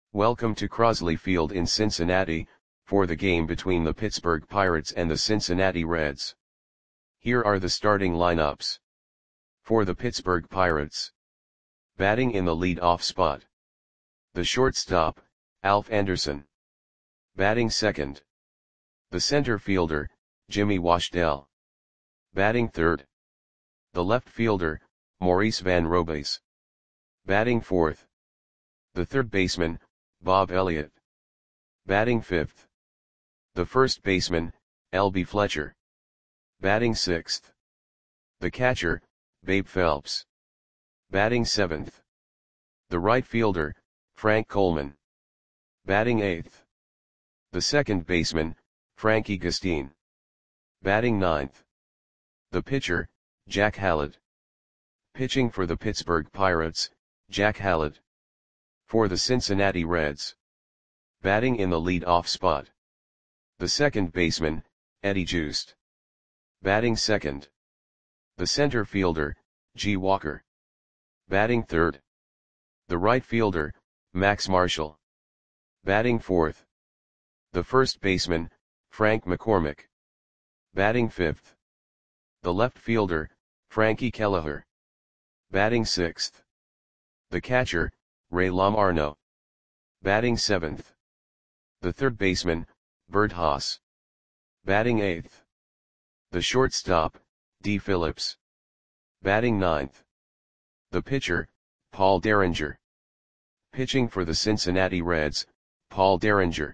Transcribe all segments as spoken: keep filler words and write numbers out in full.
Welcome to Crosley Field in Cincinnati, for the game between the Pittsburgh Pirates and the Cincinnati Reds. Here are the starting lineups. For the Pittsburgh Pirates. Batting in the lead-off spot. The shortstop, Alf Anderson. Batting second. The center fielder, Jimmy Washdell. Batting third. The left fielder, Maurice Van Robays. Batting fourth. The third baseman, Bob Elliott. Batting fifth. The first baseman, L B Fletcher. Batting sixth. The catcher, Babe Phelps. Batting seventh. The right fielder, Frank Coleman. Batting eighth. The second baseman, Frankie Gustine. Batting ninth. The pitcher, Jack Hallett. Pitching for the Pittsburgh Pirates, Jack Hallett. For the Cincinnati Reds. Batting in the lead-off spot. The second baseman, Eddie Joost. Batting second. The center fielder, G. Walker. Batting third. The right fielder, Max Marshall. Batting fourth. The first baseman, Frank McCormick. Batting fifth. The left fielder, Frankie Kelleher. Batting sixth. The catcher, Ray Lamarno. Batting seventh. The third baseman, Bert Haas. Batting eighth. The shortstop, D. Phillips. Batting ninth. The pitcher, Paul Derringer. Pitching for the Cincinnati Reds, Paul Derringer.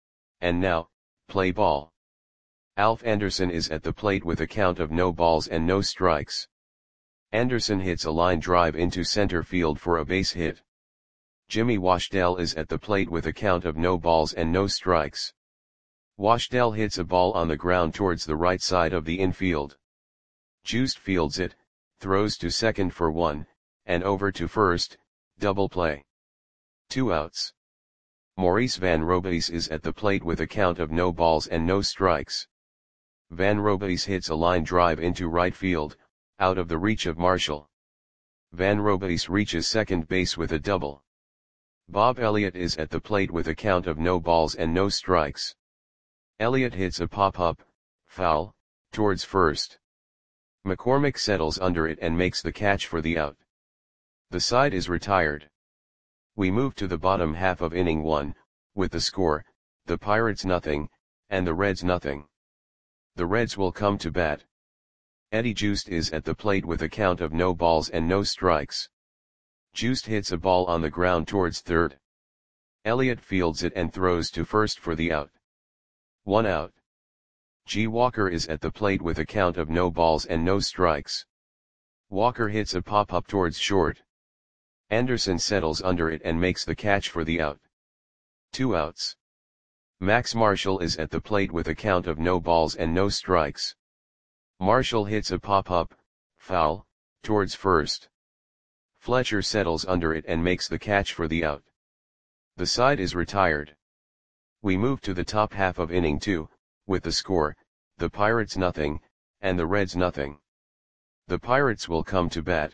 And now, play ball. Alf Anderson is at the plate with a count of no balls and no strikes. Anderson hits a line drive into center field for a base hit. Jimmy Washdell is at the plate with a count of no balls and no strikes. Washdell hits a ball on the ground towards the right side of the infield. Joost fields it, throws to second for one, and over to first, double play. Two outs. Maurice Van Robays is at the plate with a count of no balls and no strikes. Van Robays hits a line drive into right field, out of the reach of Marshall. Van Robays reaches second base with a double. Bob Elliott is at the plate with a count of no balls and no strikes. Elliott hits a pop-up, foul, towards first. McCormick settles under it and makes the catch for the out. The side is retired. We move to the bottom half of inning one, with the score, the Pirates nothing, and the Reds nothing. The Reds will come to bat. Eddie Joost is at the plate with a count of no balls and no strikes. Joost hits a ball on the ground towards third. Elliott fields it and throws to first for the out. One out. G. Walker is at the plate with a count of no balls and no strikes. Walker hits a pop-up towards short. Anderson settles under it and makes the catch for the out. Two outs. Max Marshall is at the plate with a count of no balls and no strikes. Marshall hits a pop-up, foul, towards first. Fletcher settles under it and makes the catch for the out. The side is retired. We move to the top half of inning two, with the score, the Pirates nothing, and the Reds nothing. The Pirates will come to bat.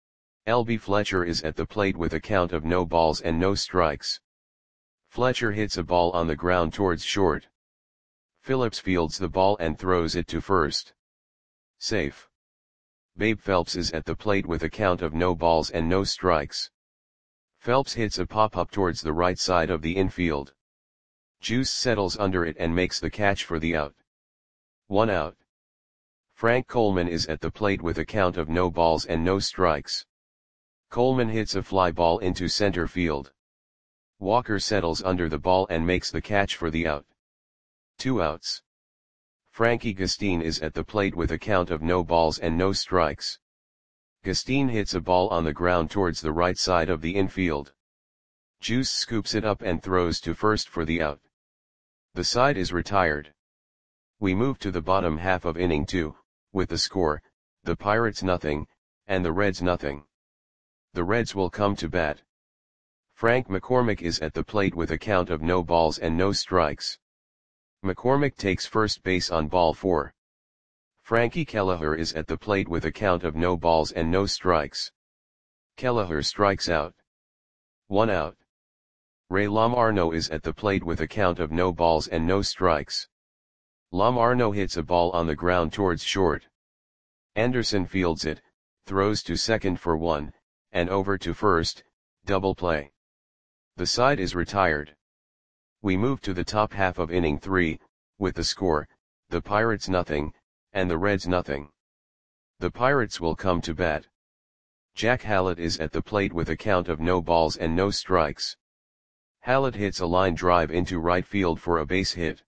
L B Fletcher is at the plate with a count of no balls and no strikes. Fletcher hits a ball on the ground towards short. Phillips fields the ball and throws it to first. Safe. Babe Phelps is at the plate with a count of no balls and no strikes. Phelps hits a pop-up towards the right side of the infield. Joost settles under it and makes the catch for the out. One out. Frank Coleman is at the plate with a count of no balls and no strikes. Coleman hits a fly ball into center field. Walker settles under the ball and makes the catch for the out. Two outs. Frankie Gustine is at the plate with a count of no balls and no strikes. Gustine hits a ball on the ground towards the right side of the infield. Joost scoops it up and throws to first for the out. The side is retired. We move to the bottom half of inning two, with the score, the Pirates nothing, and the Reds nothing. The Reds will come to bat. Frank McCormick is at the plate with a count of no balls and no strikes. McCormick takes first base on ball four. Frankie Kelleher is at the plate with a count of no balls and no strikes. Kelleher strikes out. One out. Ray Lamarno is at the plate with a count of no balls and no strikes. Lamarno hits a ball on the ground towards short. Anderson fields it, throws to second for one, and over to first, double play. The side is retired. We move to the top half of inning three, with the score, the Pirates nothing, and the Reds nothing. The Pirates will come to bat. Jack Hallett is at the plate with a count of no balls and no strikes. Hallett hits a line drive into right field for a base hit.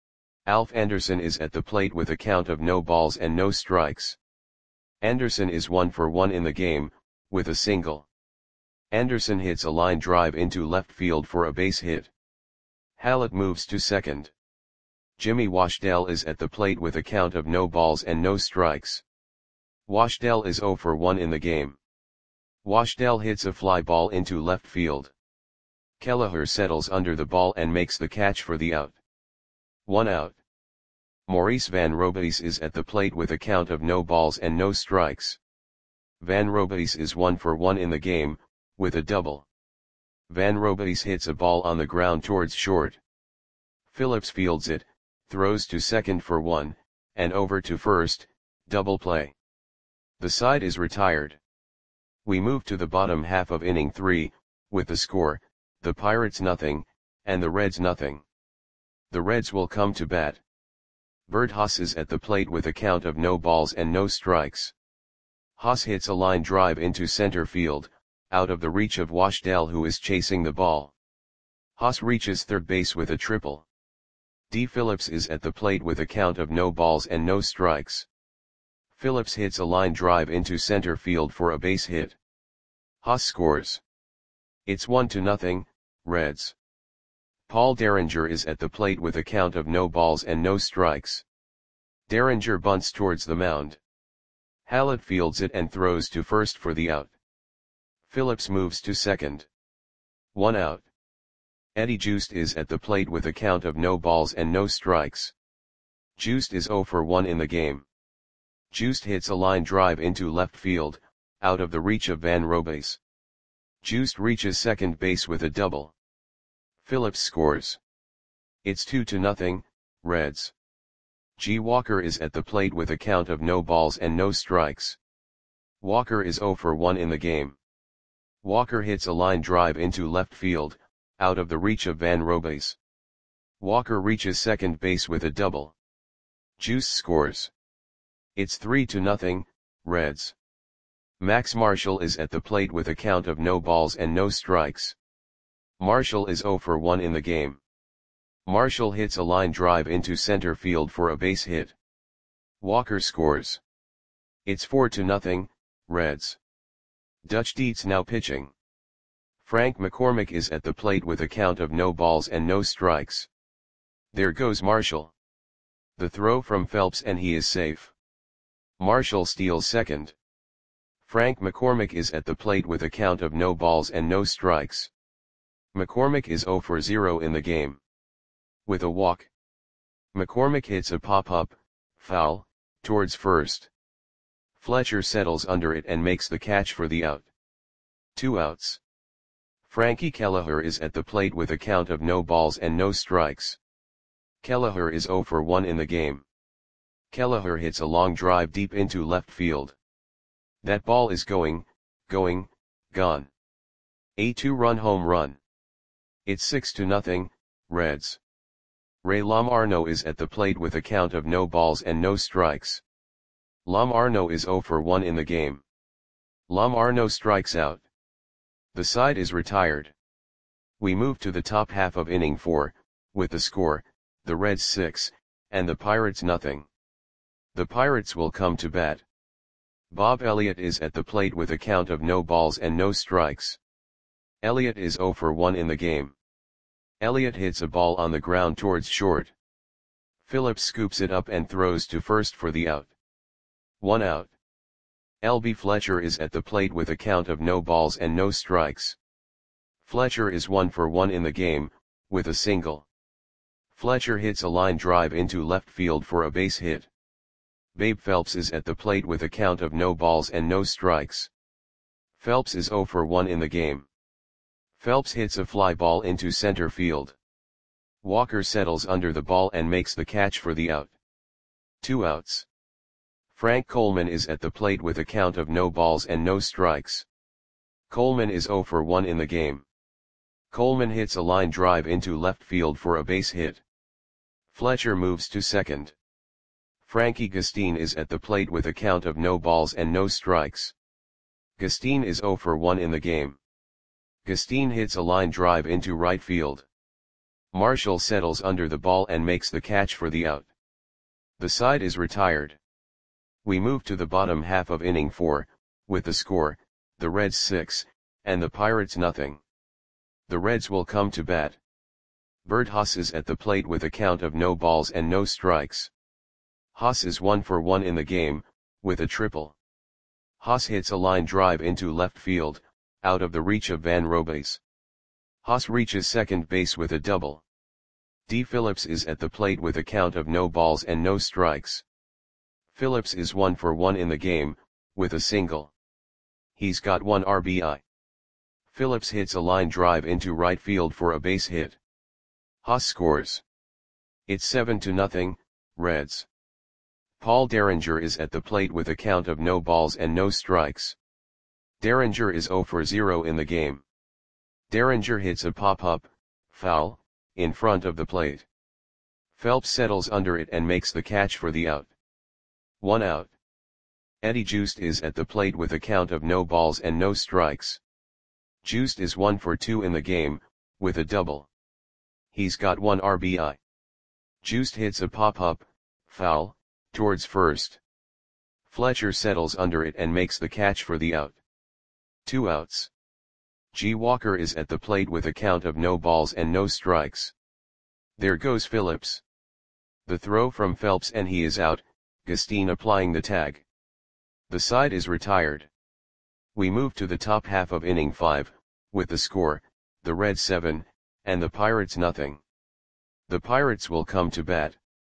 Alf Anderson is at the plate with a count of no balls and no strikes. Anderson is one for one in the game, with a single. Anderson hits a line drive into left field for a base hit. Hallett moves to second. Jimmy Washdell is at the plate with a count of no balls and no strikes. Washdell is zero for one in the game. Washdell hits a fly ball into left field. Kelleher settles under the ball and makes the catch for the out. One out. Maurice Van Robeis is at the plate with a count of no balls and no strikes. Van Robeis is one for one in the game, with a double. Van Robeis hits a ball on the ground towards short. Phillips fields it, throws to second for one, and over to first, double play. The side is retired. We move to the bottom half of inning three, with the score, the Pirates nothing, and the Reds nothing. The Reds will come to bat. Bert Haas is at the plate with a count of no balls and no strikes. Haas hits a line drive into center field, out of the reach of Washdell, who is chasing the ball. Haas reaches third base with a triple. D. Phillips is at the plate with a count of no balls and no strikes. Phillips hits a line drive into center field for a base hit. Haas scores. It's one to nothing, Reds. Paul Derringer is at the plate with a count of no balls and no strikes. Derringer bunts towards the mound. Hallett fields it and throws to first for the out. Phillips moves to second. One out. Eddie Joost is at the plate with a count of no balls and no strikes. Joost is zero for one in the game. Joost hits a line drive into left field, out of the reach of Van Robeis. Joost reaches second base with a double. Phillips scores. It's two to nothing, Reds. G. Walker is at the plate with a count of no balls and no strikes. Walker is zero for one in the game. Walker hits a line drive into left field, out of the reach of Van Robeis. Walker reaches second base with a double. Juice scores. It's three to nothing, Reds. Max Marshall is at the plate with a count of no balls and no strikes. Marshall is zero for one in the game. Marshall hits a line drive into center field for a base hit. Walker scores. It's four to nothing, Reds. Dutch Dietz now pitching. Frank McCormick is at the plate with a count of no balls and no strikes. There goes Marshall. The throw from Phelps and he is safe. Marshall steals second. Frank McCormick is at the plate with a count of no balls and no strikes. McCormick is zero for zero in the game. With a walk. McCormick hits a pop-up, foul, towards first. Fletcher settles under it and makes the catch for the out. Two outs. Frankie Kelleher is at the plate with a count of no balls and no strikes. Kelleher is zero for one in the game. Kelleher hits a long drive deep into left field. That ball is going, going, gone. A two-run home run. It's six to nothing, Reds. Ray Lamarno is at the plate with a count of no balls and no strikes. Lamarno is zero for one in the game. Lamarno strikes out. The side is retired. We move to the top half of inning four, with the score, the Reds six, and the Pirates nothing. The Pirates will come to bat. Bob Elliott is at the plate with a count of no balls and no strikes. Elliott is zero for one in the game. Elliott hits a ball on the ground towards short. Phillips scoops it up and throws to first for the out. One out. L B Fletcher is at the plate with a count of no balls and no strikes. Fletcher is one for one in the game, with a single. Fletcher hits a line drive into left field for a base hit. Babe Phelps is at the plate with a count of no balls and no strikes. Phelps is zero for one in the game. Phelps hits a fly ball into center field. Walker settles under the ball and makes the catch for the out. Two outs. Frank Coleman is at the plate with a count of no balls and no strikes. Coleman is zero for one in the game. Coleman hits a line drive into left field for a base hit. Fletcher moves to second. Frankie Gustin is at the plate with a count of no balls and no strikes. Gustin is zero for one in the game. Gustin hits a line drive into right field. Marshall settles under the ball and makes the catch for the out. The side is retired. We move to the bottom half of inning four, with the score, the Reds six, and the Pirates nothing. The Reds will come to bat. Bert Haas is at the plate with a count of no balls and no strikes. Haas is one for one in the game, with a triple. Haas hits a line drive into left field, out of the reach of Van Robays. Haas reaches second base with a double. D. Phillips is at the plate with a count of no balls and no strikes. Phillips is one for one in the game, with a single. He's got one R B I. Phillips hits a line drive into right field for a base hit. Haas scores. It's seven to nothing, Reds. Paul Derringer is at the plate with a count of no balls and no strikes. Derringer is zero for zero in the game. Derringer hits a pop-up, foul, in front of the plate. Phelps settles under it and makes the catch for the out. One out. Eddie Joost is at the plate with a count of no balls and no strikes. Joost is one for two in the game, with a double. He's got one R B I. Joost hits a pop-up, foul, towards first. Fletcher settles under it and makes the catch for the out. Two outs. G. Walker is at the plate with a count of no balls and no strikes. There goes Phillips. The throw from Phelps and he is out, Gustin applying the tag. The side is retired. We move to the top half of inning five, with the score, the Reds seven, and the Pirates nothing. The Pirates will come to bat.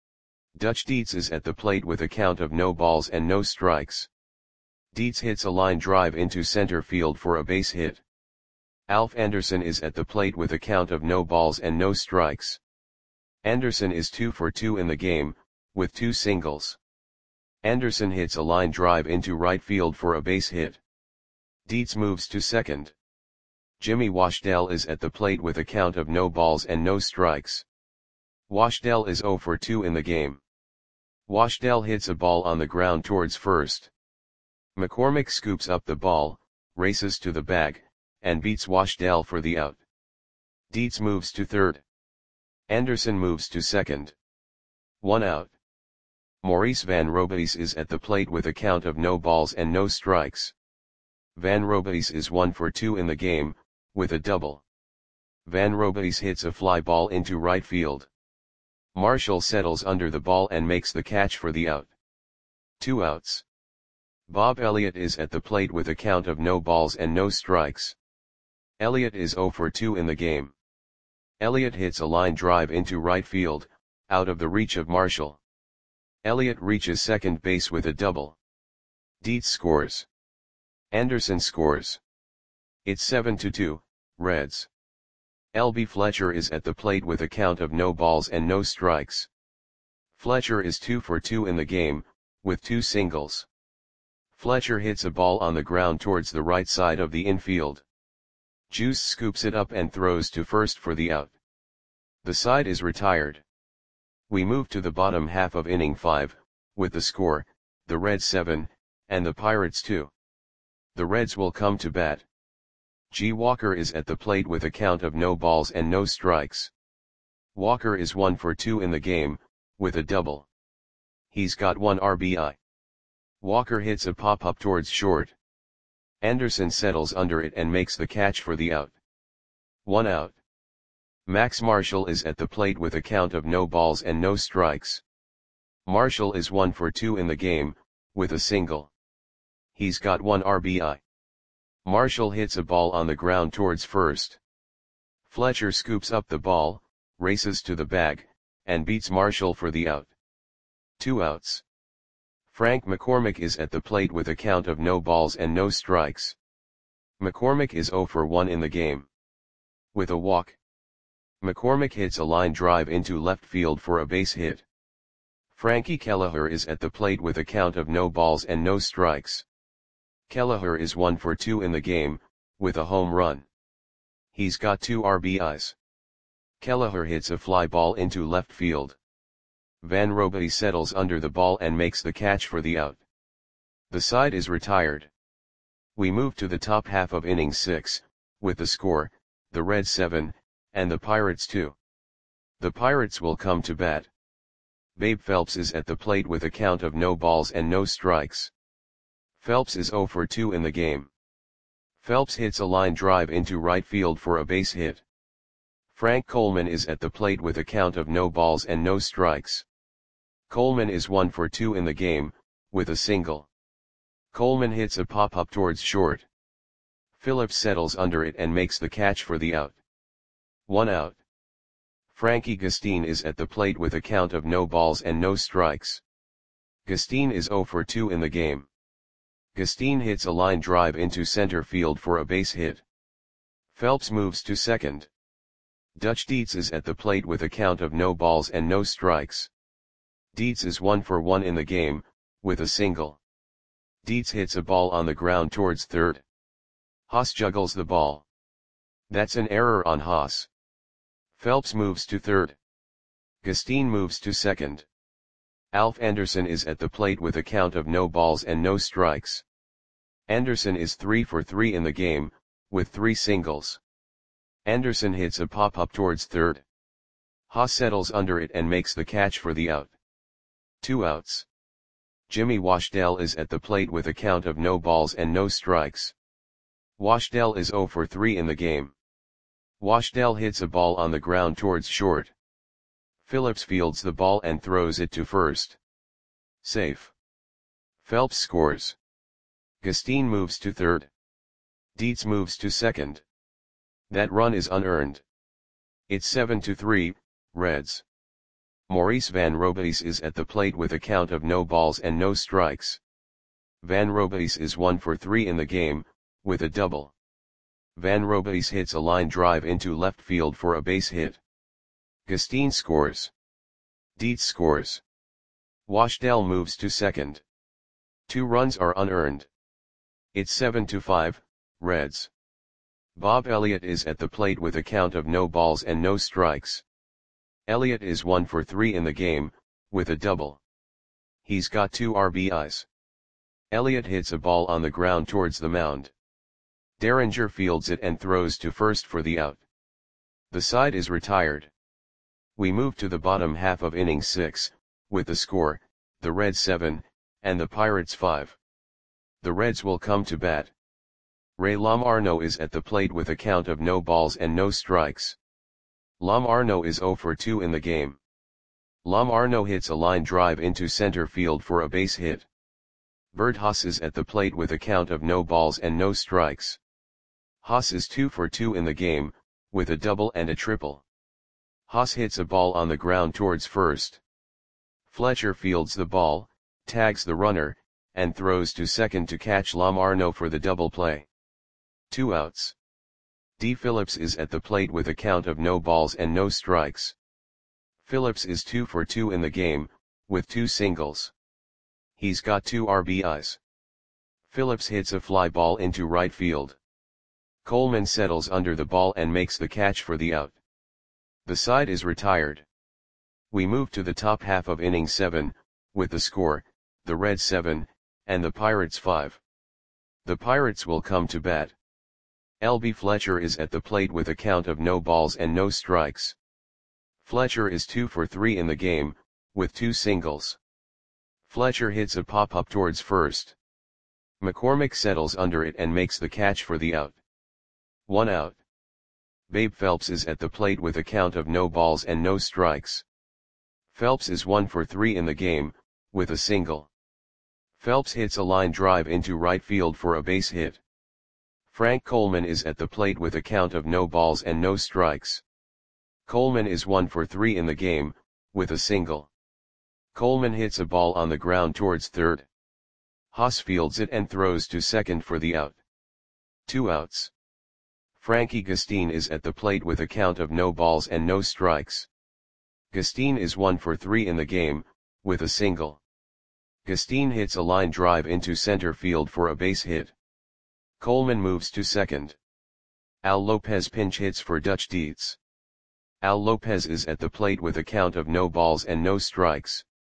Dutch Dietz is at the plate with a count of no balls and no strikes. Dietz hits a line drive into center field for a base hit. Alf Anderson is at the plate with a count of no balls and no strikes. Anderson is two for two in the game, with two singles. Anderson hits a line drive into right field for a base hit. Dietz moves to second. Jimmy Washdell is at the plate with a count of no balls and no strikes. Washdell is zero for two in the game. Washdell hits a ball on the ground towards first. McCormick scoops up the ball, races to the bag, and beats Washdell for the out. Dietz moves to third. Anderson moves to second. One out. Maurice Van Robays is at the plate with a count of no balls and no strikes. Van Robays is one for two in the game, with a double. Van Robays hits a fly ball into right field. Marshall settles under the ball and makes the catch for the out. Two outs. Bob Elliott is at the plate with a count of no balls and no strikes. Elliott is zero for two in the game. Elliott hits a line drive into right field, out of the reach of Marshall. Elliott reaches second base with a double. Dietz scores. Anderson scores. It's seven to two, Reds. L B Fletcher is at the plate with a count of no balls and no strikes. Fletcher is two for two in the game, with two singles. Fletcher hits a ball on the ground towards the right side of the infield. Juice scoops it up and throws to first for the out. The side is retired. We move to the bottom half of inning five, with the score, the Reds seven, and the Pirates two. The Reds will come to bat. G. Walker is at the plate with a count of no balls and no strikes. Walker is one for two in the game, with a double. He's got one R B I. Walker hits a pop-up towards short. Anderson settles under it and makes the catch for the out. One out. Max Marshall is at the plate with a count of no balls and no strikes. Marshall is one for two in the game, with a single. He's got one R B I. Marshall hits a ball on the ground towards first. Fletcher scoops up the ball, races to the bag, and beats Marshall for the out. Two outs. Frank McCormick is at the plate with a count of no balls and no strikes. McCormick is zero for one in the game. with a walk. McCormick hits a line drive into left field for a base hit. Frankie Kelleher is at the plate with a count of no balls and no strikes. Kelleher is one for two in the game, with a home run. He's got two R B Is. Kelleher hits a fly ball into left field. Van Robaty settles under the ball and makes the catch for the out. The side is retired. We move to the top half of inning six, with the score, the Reds seven, and the Pirates two. The Pirates will come to bat. Babe Phelps is at the plate with a count of no balls and no strikes. Phelps is zero for two in the game. Phelps hits a line drive into right field for a base hit. Frank Coleman is at the plate with a count of no balls and no strikes. Coleman is one for two in the game, with a single. Coleman hits a pop-up towards short. Phillips settles under it and makes the catch for the out. One out. Frankie Gustine is at the plate with a count of no balls and no strikes. Gustine is zero for two in the game. Gustine hits a line drive into center field for a base hit. Phelps moves to second. Dutch Dietz is at the plate with a count of no balls and no strikes. Dietz is one for one in the game, with a single. Dietz hits a ball on the ground towards third. Haas juggles the ball. That's an error on Haas. Phelps moves to third. Gustine moves to second. Alf Anderson is at the plate with a count of no balls and no strikes. Anderson is three for three in the game, with three singles. Anderson hits a pop-up towards third. Haas settles under it and makes the catch for the out. Two outs. Jimmy Washdell is at the plate with a count of no balls and no strikes. Washdell is zero for three in the game. Washdell hits a ball on the ground towards short. Phillips fields the ball and throws it to first. Safe. Phelps scores. Gustine moves to third. Dietz moves to second. That run is unearned. It's seven to three, Reds. Maurice Van Robatis is at the plate with a count of no balls and no strikes. Van Robatis is one for three in the game, with a double. Van Robatis hits a line drive into left field for a base hit. Gustine scores. Dietz scores. Washdell moves to second. Two runs are unearned. It's seven to five, Reds. Bob Elliott is at the plate with a count of no balls and no strikes. Elliott is one for three in the game, with a double. He's got two R B Is. Elliott hits a ball on the ground towards the mound. Derringer fields it and throws to first for the out. The side is retired. We move to the bottom half of inning six, with the score, the Reds seven, and the Pirates five. The Reds will come to bat. Ray Lamarno is at the plate with a count of no balls and no strikes. Lamarno is zero for two in the game. Lamarno hits a line drive into center field for a base hit. Bert Haas is at the plate with a count of no balls and no strikes. Haas is two for two in the game, with a double and a triple. Haas hits a ball on the ground towards first. Fletcher fields the ball, tags the runner, and throws to second to catch Lamarno for the double play. Two outs. D. Phillips is at the plate with a count of no balls and no strikes. Phillips is two for two in the game, with two singles. He's got two R B Is. Phillips hits a fly ball into right field. Coleman settles under the ball and makes the catch for the out. The side is retired. We move to the top half of inning seven, with the score, the Reds seven, and the Pirates five. The Pirates will come to bat. L B Fletcher is at the plate with a count of no balls and no strikes. Fletcher is two for three in the game, with two singles. Fletcher hits a pop-up towards first. McCormick settles under it and makes the catch for the out. One out. Babe Phelps is at the plate with a count of no balls and no strikes. Phelps is one for three in the game, with a single. Phelps hits a line drive into right field for a base hit. Frank Coleman is at the plate with a count of no balls and no strikes. Coleman is one for three in the game, with a single. Coleman hits a ball on the ground towards third. Haas fields it and throws to second for the out. Two outs. Frankie Gustin is at the plate with a count of no balls and no strikes. Gustin is one for three in the game, with a single. Gustin hits a line drive into center field for a base hit. Coleman moves to second. Al Lopez pinch hits for Dutch Dietz. Al Lopez is at the plate with a count of no balls and no strikes.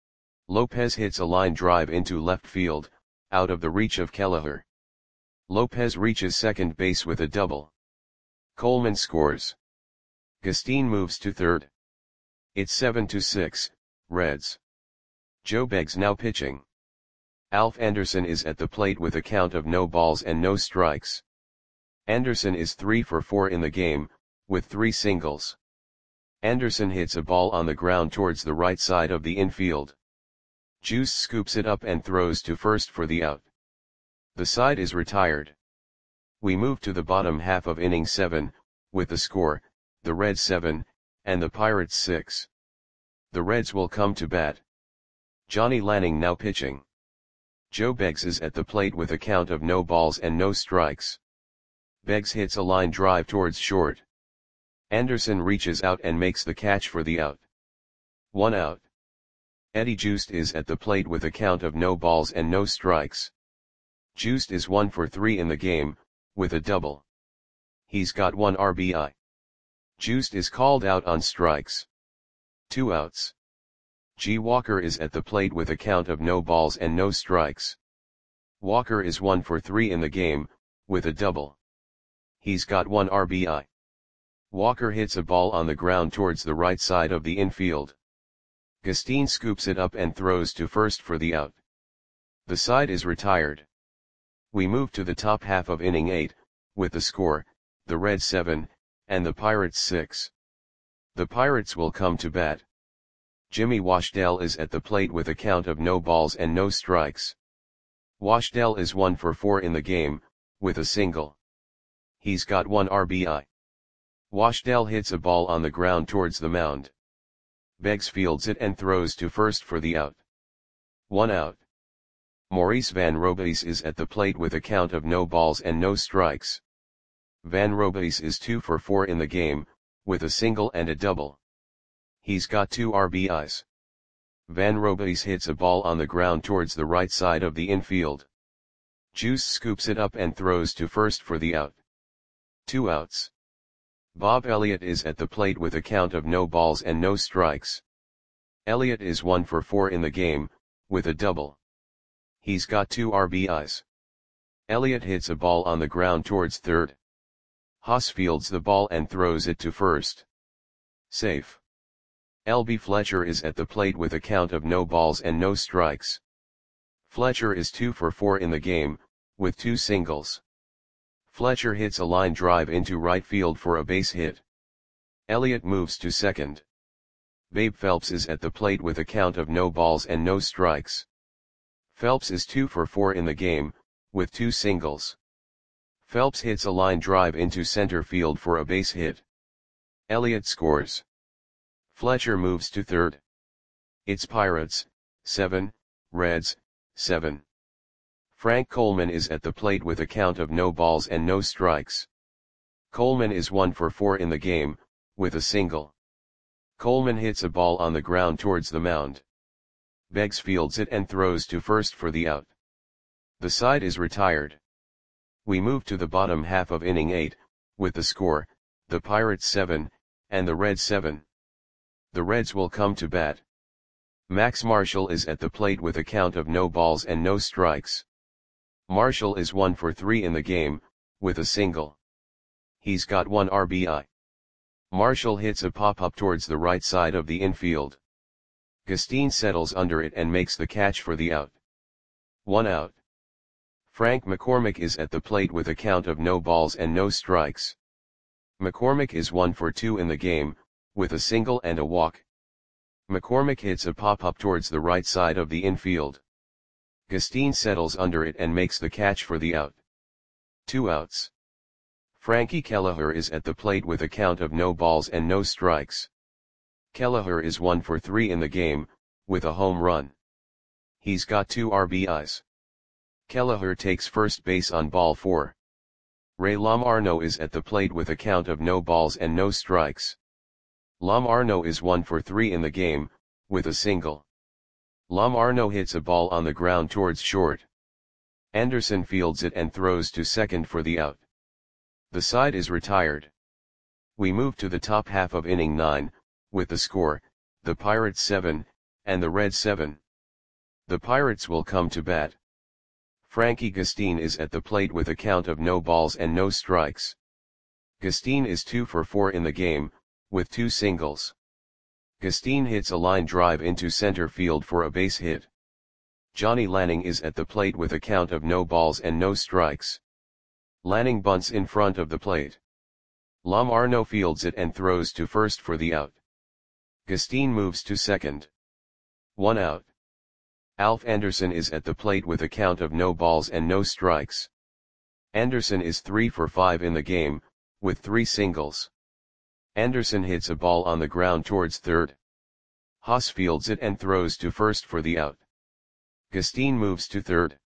Lopez hits a line drive into left field, out of the reach of Kelleher. Lopez reaches second base with a double. Coleman scores. Gustin moves to third. It's seven to six, Reds. Joe Beggs now pitching. Alf Anderson is at the plate with a count of no balls and no strikes. Anderson is three for four in the game, with three singles. Anderson hits a ball on the ground towards the right side of the infield. Juice scoops it up and throws to first for the out. The side is retired. We move to the bottom half of inning seven, with the score, the Reds seven, and the Pirates six. The Reds will come to bat. Johnny Lanning now pitching. Joe Beggs is at the plate with a count of no balls and no strikes. Beggs hits a line drive towards short. Anderson reaches out and makes the catch for the out. One out. Eddie Juiced is at the plate with a count of no balls and no strikes. Juiced is one for three in the game, with a double. He's got one R B I. Juiced is called out on strikes. Two outs. G. Walker is at the plate with a count of no balls and no strikes. Walker is one for three in the game, with a double. He's got one R B I. Walker hits a ball on the ground towards the right side of the infield. Gustin scoops it up and throws to first for the out. The side is retired. We move to the top half of inning eight, with the score, the Reds seven, and the Pirates six. The Pirates will come to bat. Jimmy Washdell is at the plate with a count of no balls and no strikes. Washdell is one for four in the game, with a single. He's got one R B I. Washdell hits a ball on the ground towards the mound. Beggs fields it and throws to first for the out. One out. Maurice Van Robeis is at the plate with a count of no balls and no strikes. Van Robeis is two for four in the game, with a single and a double. He's got two R B Is. Van Robeis hits a ball on the ground towards the right side of the infield. Juice scoops it up and throws to first for the out. Two outs. Bob Elliott is at the plate with a count of no balls and no strikes. Elliott is one for four in the game, with a double. He's got two R B Is. Elliott hits a ball on the ground towards third. Haas fields the ball and throws it to first. Safe. L B Fletcher is at the plate with a count of no balls and no strikes. Fletcher is two for four in the game, with two singles. Fletcher hits a line drive into right field for a base hit. Elliott moves to second. Babe Phelps is at the plate with a count of no balls and no strikes. Phelps is two for four in the game, with two singles. Phelps hits a line drive into center field for a base hit. Elliott scores. Fletcher moves to third. It's Pirates, seven, Reds, seven. Frank Coleman is at the plate with a count of no balls and no strikes. Coleman is one for four in the game, with a single. Coleman hits a ball on the ground towards the mound. Beggs fields it and throws to first for the out. The side is retired. We move to the bottom half of inning eight, with the score, the Pirates seven, and the Reds seven. The Reds will come to bat. Max Marshall is at the plate with a count of no balls and no strikes. Marshall is one for three in the game, with a single. He's got one R B I. Marshall hits a pop-up towards the right side of the infield. Gustin settles under it and makes the catch for the out. One out. Frank McCormick is at the plate with a count of no balls and no strikes. McCormick is one for two in the game, with a single and a walk. McCormick hits a pop-up towards the right side of the infield. Gustin settles under it and makes the catch for the out. Two outs. Frankie Kelleher is at the plate with a count of no balls and no strikes. Kelleher is one for three in the game, with a home run. He's got two R B Is. Kelleher takes first base on ball four. Ray Lamarno is at the plate with a count of no balls and no strikes. Lamarno is one for three in the game, with a single. Lamarno hits a ball on the ground towards short. Anderson fields it and throws to second for the out. The side is retired. We move to the top half of inning nine, with the score, the Pirates seven, and the Reds seven. The Pirates will come to bat. Frankie Gustin is at the plate with a count of no balls and no strikes. Gustin is two for four in the game, with two singles. Gustin hits a line drive into center field for a base hit. Johnny Lanning is at the plate with a count of no balls and no strikes. Lanning bunts in front of the plate. Lamarno fields it and throws to first for the out. Gustin moves to second. One out. Alf Anderson is at the plate with a count of no balls and no strikes. Anderson is three for five in the game, with three singles. Anderson hits a ball on the ground towards third. Haas fields it and throws to first for the out. Gustin moves to third.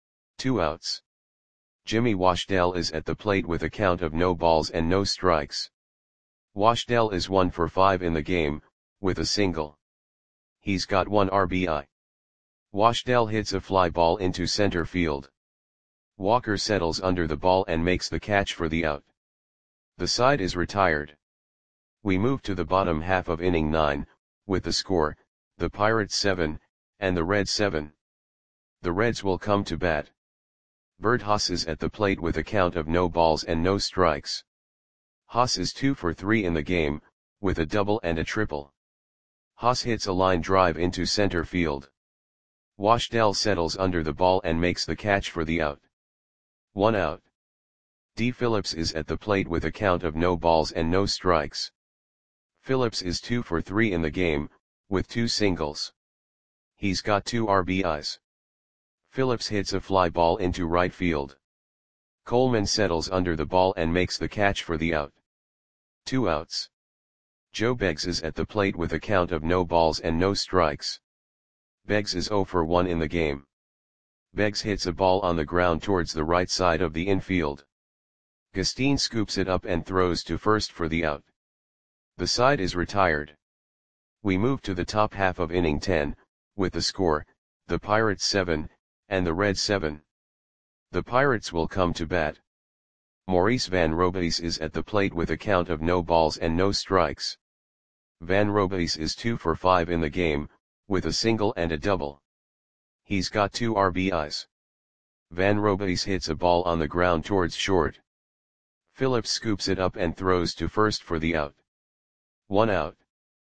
Two outs. Jimmy Washdell is at the plate with a count of no balls and no strikes. Washdell is one for five in the game, with a single. He's got one R B I. Washdell hits a fly ball into center field. Walker settles under the ball and makes the catch for the out. The side is retired. We move to the bottom half of inning nine, with the score, the Pirates seven, and the Reds seven. The Reds will come to bat. Bert Haas is at the plate with a count of no balls and no strikes. Haas is two for three in the game, with a double and a triple. Haas hits a line drive into center field. Washdell settles under the ball and makes the catch for the out. One out. D. Phillips is at the plate with a count of no balls and no strikes. Phillips is two for three in the game, with two singles. He's got two R B Is. Phillips hits a fly ball into right field. Coleman settles under the ball and makes the catch for the out. Two outs. Joe Beggs is at the plate with a count of no balls and no strikes. Beggs is zero for one in the game. Beggs hits a ball on the ground towards the right side of the infield. Gustin scoops it up and throws to first for the out. The side is retired. We move to the top half of inning ten, with the score, the Pirates seven, and the Reds seven. The Pirates will come to bat. Maurice Van Robeis is at the plate with a count of no balls and no strikes. Van Robeis is two for five in the game, with a single and a double. He's got two R B Is. Van Robeis hits a ball on the ground towards short. Phillips scoops it up and throws to first for the out. One out.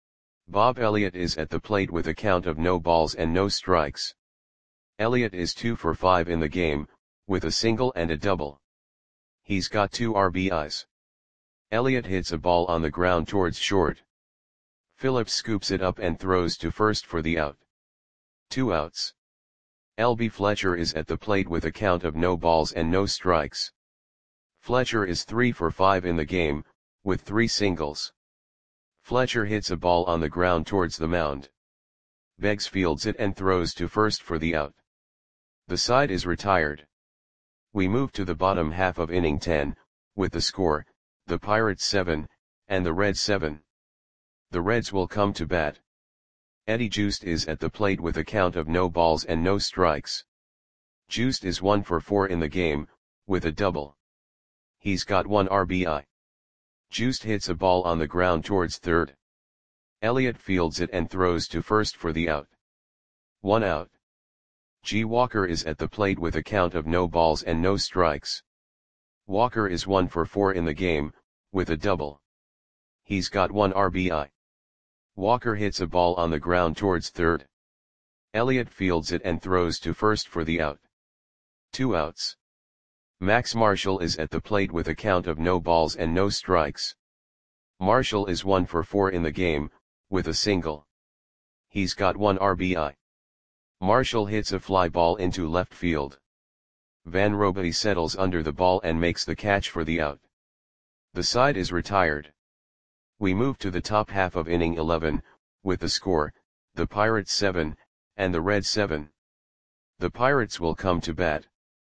Bob Elliott is at the plate with a count of no balls and no strikes. Elliott is two for five in the game, with a single and a double. He's got two R B Is. Elliott hits a ball on the ground towards short. Phillips scoops it up and throws to first for the out. Two outs. L B Fletcher is at the plate with a count of no balls and no strikes. Fletcher is three for five in the game, with three singles. Fletcher hits a ball on the ground towards the mound. Beggs fields it and throws to first for the out. The side is retired. We move to the bottom half of inning ten, with the score, the Pirates seven, and the Reds seven. The Reds will come to bat. Eddie Joost is at the plate with a count of no balls and no strikes. Joost is one for four in the game, with a double. He's got one R B I. Joost hits a ball on the ground towards third. Elliott fields it and throws to first for the out. One out. G. Walker is at the plate with a count of no balls and no strikes. Walker is one for four in the game, with a double. He's got one R B I. Walker hits a ball on the ground towards third. Elliott fields it and throws to first for the out. Two outs. Max Marshall is at the plate with a count of no balls and no strikes. Marshall is one for four in the game, with a single. He's got one R B I. Marshall hits a fly ball into left field. Van Robeis settles under the ball and makes the catch for the out. The side is retired. We move to the top half of inning eleven, with the score, the Pirates seven, and the Reds seven. The Pirates will come to bat.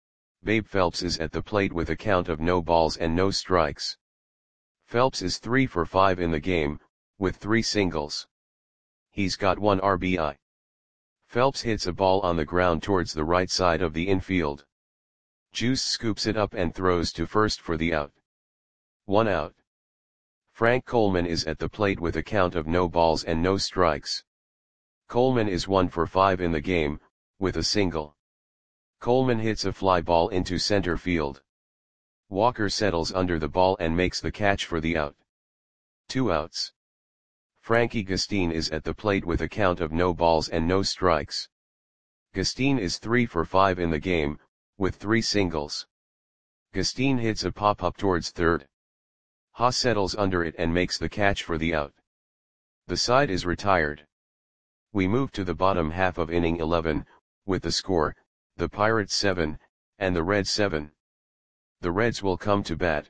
Babe Phelps is at the plate with a count of no balls and no strikes. Phelps is three for five in the game, with three singles. He's got one R B I. Phelps hits a ball on the ground towards the right side of the infield. Juice scoops it up and throws to first for the out. One out. Frank Coleman is at the plate with a count of no balls and no strikes. Coleman is one for five in the game, with a single. Coleman hits a fly ball into center field. Walker settles under the ball and makes the catch for the out. Two outs. Frankie Gustin is at the plate with a count of no balls and no strikes. Gustin is three for five in the game, with three singles. Gustin hits a pop-up towards third. Haas settles under it and makes the catch for the out. The side is retired. We move to the bottom half of inning eleven, with the score, the Pirates seven, and the Reds seven. The Reds will come to bat.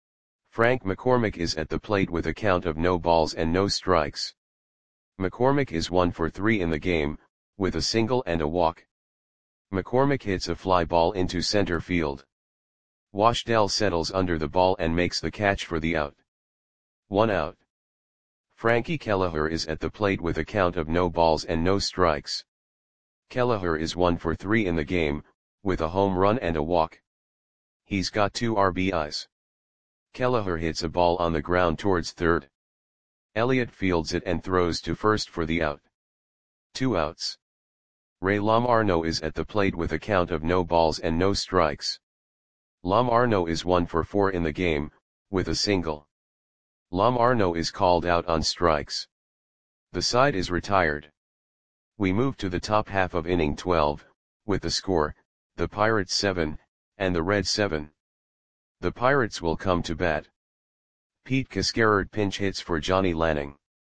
Frank McCormick is at the plate with a count of no balls and no strikes. McCormick is one for three in the game, with a single and a walk. McCormick hits a fly ball into center field. Washdell settles under the ball and makes the catch for the out. One out. Frankie Kelleher is at the plate with a count of no balls and no strikes. Kelleher is one for three in the game, with a home run and a walk. He's got two R B Is. Kelleher hits a ball on the ground towards third. Elliott fields it and throws to first for the out. Two outs. Ray Lamarno is at the plate with a count of no balls and no strikes. Lamarno is one for four in the game, with a single. Lamarno is called out on strikes. The side is retired. We move to the top half of inning twelve, with the score, the Pirates seven, and the Reds seven. The Pirates will come to bat. Pete Cascarard pinch hits for Johnny Lanning.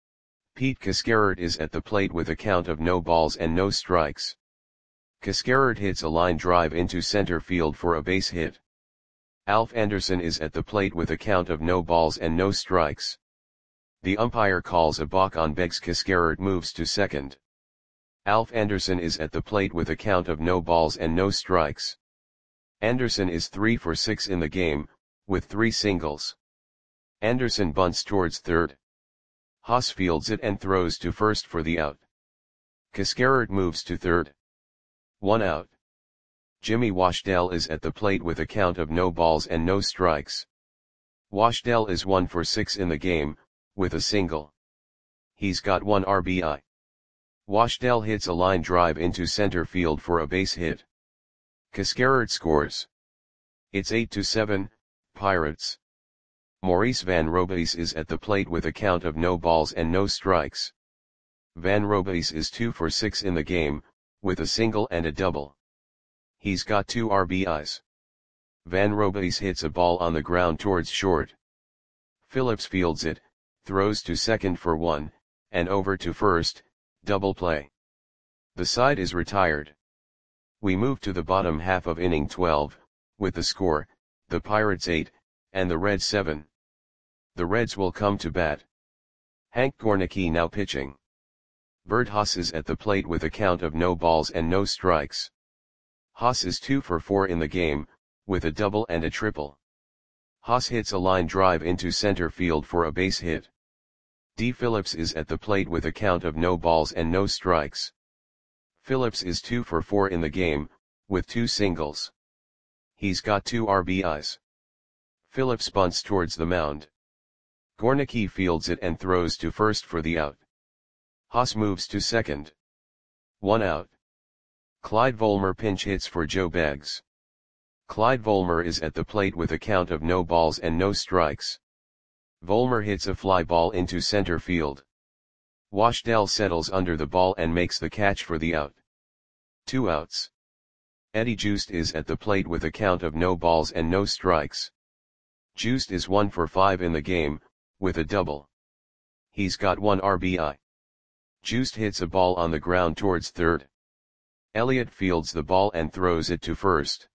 Pete Cascarard is at the plate with a count of no balls and no strikes. Cascarard hits a line drive into center field for a base hit. Alf Anderson is at the plate with a count of no balls and no strikes. The umpire calls a balk on Beggs. Cascarard moves to second. Alf Anderson is at the plate with a count of no balls and no strikes. Anderson is three for six in the game, with three singles. Anderson bunts towards third. Haas fields it and throws to first for the out. Cascarard moves to third. One out. Jimmy Washdell is at the plate with a count of no balls and no strikes. Washdell is one for six in the game, with a single. He's got one R B I. Washdell hits a line drive into center field for a base hit. Cascarard scores. It's eight to seven, Pirates. Maurice Van Robies is at the plate with a count of no balls and no strikes. Van Robies is two for six in the game, with a single and a double. He's got two R B Is. Van Robies hits a ball on the ground towards short. Phillips fields it, throws to second for one, and over to first, double play. The side is retired. We move to the bottom half of inning twelve, with the score, the Pirates eight, and the Reds seven. The Reds will come to bat. Hank Gornicki now pitching. Bert Haas is at the plate with a count of no balls and no strikes. Haas is two for four in the game, with a double and a triple. Haas hits a line drive into center field for a base hit. D. Phillips is at the plate with a count of no balls and no strikes. Phillips is two for four in the game, with two singles. He's got two R B Is. Phillips bunts towards the mound. Gornicki fields it and throws to first for the out. Haas moves to second. One out. Clyde Volmer pinch hits for Joe Beggs. Clyde Volmer is at the plate with a count of no balls and no strikes. Volmer hits a fly ball into center field. Washdell settles under the ball and makes the catch for the out. Two outs. Eddie Joost is at the plate with a count of no balls and no strikes. Joost is one for five in the game, with a double. He's got one R B I. Joost hits a ball on the ground towards third. Elliott fields the ball and throws it to first.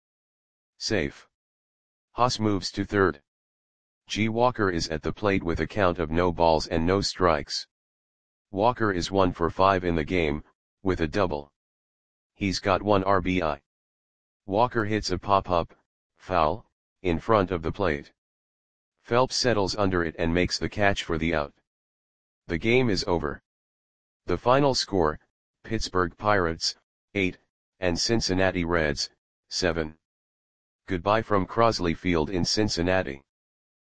Safe. Haas moves to third. G. Walker is at the plate with a count of no balls and no strikes. Walker is one for five in the game, with a double. He's got one R B I. Walker hits a pop-up, foul, in front of the plate. Phelps settles under it and makes the catch for the out. The game is over. The final score, Pittsburgh Pirates, eight, and Cincinnati Reds, seven. Goodbye from Crosley Field in Cincinnati.